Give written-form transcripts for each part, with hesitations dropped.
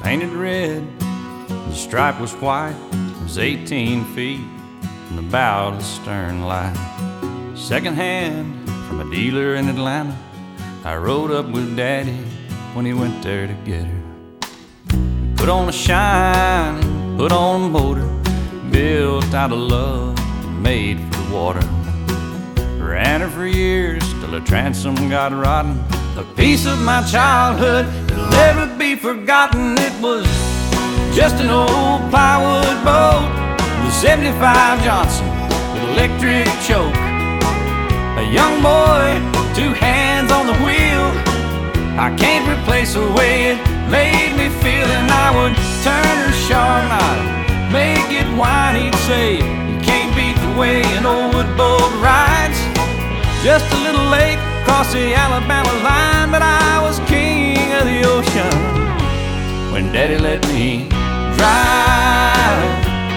painted red. The stripe was white. It was 18 feet from the bow to the stern line. Second hand from a dealer in Atlanta. I rode up with Daddy when he went there to get her. Put on a shine, put on a motor, built out of love and made for the water. Ran her for years till her transom got rotten. A piece of my childhood that'll never be forgotten. It was just an old plywood boat with a 75 Johnson with electric choke. A young boy, 2 hands on the wheel. I can't replace the way it made me feel. And I would turn her sharp and I'd make it whine. He'd say, you can't beat the way an old wood boat rides. Just a little lake across the Alabama line, but I was king of the ocean when Daddy let me drive.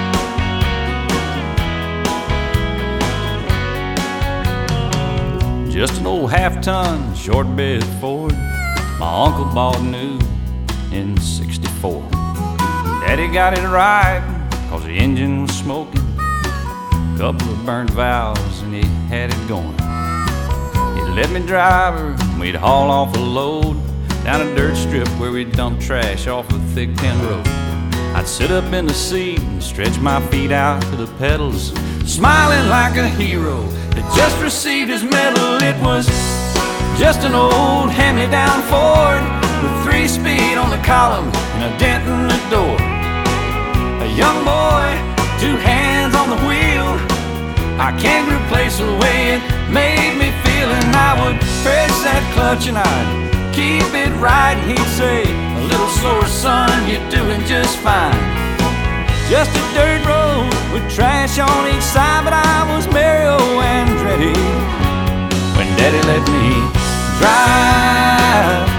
Just an old half-ton short bed Ford my uncle bought new in '64. Daddy got it right cause the engine was smoking, couple of burnt valves and he had it going. He'd let me drive her and we'd haul off a load down a dirt strip where we'd dump trash off a thick tin road. I'd sit up in the seat and stretch my feet out to the pedals, smiling like a hero that just received his medal. It was just an old hand-me-down Ford with 3-speed on the column and a dent in the door. A young boy, 2 hands on the wheel. I can't replace the way it made me feel. And I would press that clutch and I'd keep it right. And he'd say, a little slower, son, you're doing just fine. Just a dirt road with trash on each side, but I was Mario Andretti when Daddy let me drive.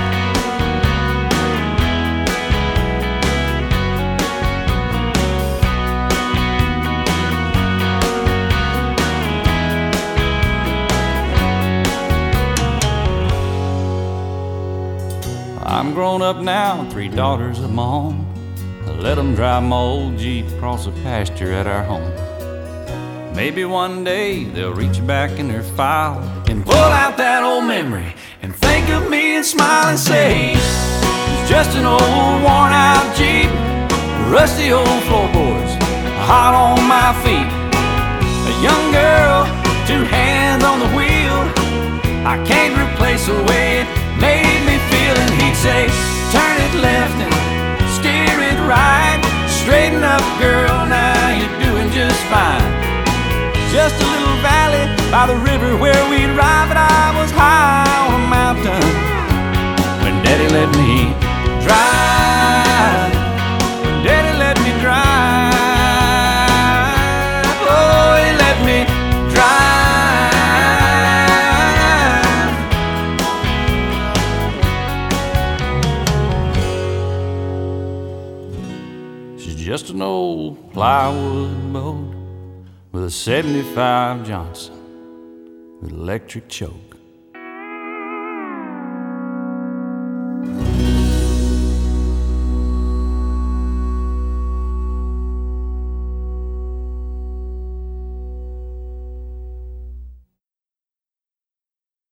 I'm grown up now, 3 daughters of my own. I let them drive my old Jeep across the pasture at our home. Maybe one day they'll reach back in their file and pull out that old memory and think of me and smile and say, it's just an old worn out Jeep, rusty old floorboards, hot on my feet. A young girl, 2 hands on the wheel. I can't replace the way it made me feel. And he'd say, turn it left and steer it right. Straighten up, girl, now you're doing just fine. Just a little valley by the river where we'd ride, but I was high on a mountain when Daddy let me drive. When Daddy let me drive. Oh, he let me drive. She's just an old plywood boat with a 75 Johnson with electric choke.